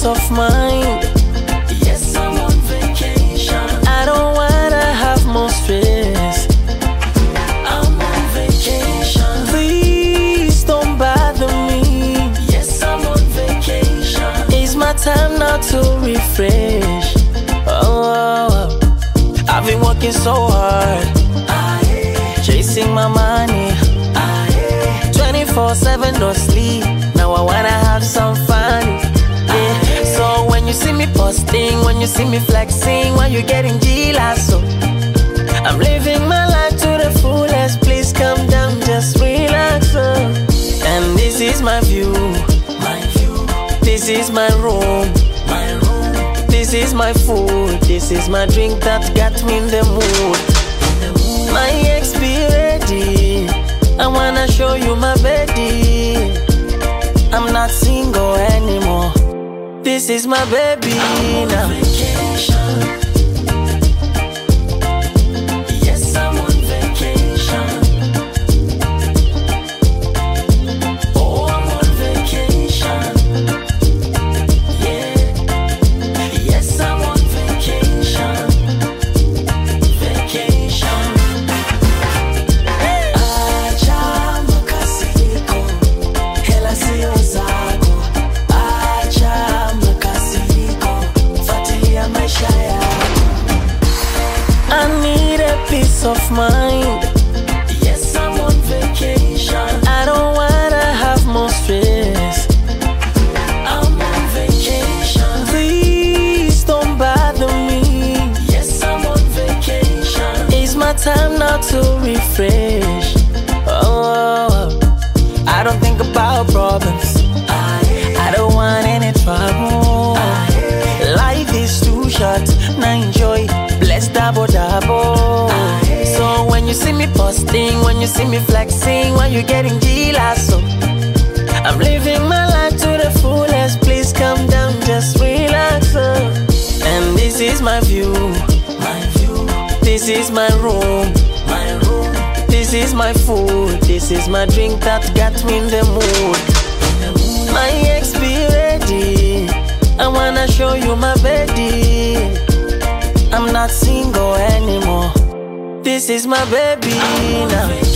peace of mind. Yes, I'm on vacation. I don't wanna have more stress. I'm on vacation. Please don't bother me. Yes, I'm on vacation. It's my time now to refresh. Oh, I've been working so hard, chasing my money, 24/7 no sleep. Now I wanna have some fun. Yeah. So when you see me posting, when you see me flexing, when you getting G-lasso, I'm living my life to the fullest. Please come down, just relax. And this is my view, this is my room, this is my food, this is my drink that got me in the mood. My ex be ready, I wanna show you my baby. I'm not single anymore, this is my baby now. Vacation. Yes, I'm on vacation. Oh, I'm on vacation. Yeah. Yes, I'm on vacation. Vacation. Acha makasiriko, hela sio zako. Acha makasiriko, fuatilia maisha yako. I need a peace of mind. Yes, I'm on vacation. I don't wanna have more stress. I'm on vacation. Please don't bother me. Yes, I'm on vacation. It's my time now to refresh. Oh, I don't think about problems, I don't want any trouble. Life is too short, now enjoy, bless double double. So when you see me posting, when you see me flexing, when you getting G-lasso, I'm living my life to the fullest. Please come down, just relax. And this is my view, this is my room, this is my food, this is my drink that got me in the mood. My ex be ready, I wanna show you my baby. I'm not single anymore, this is my baby now.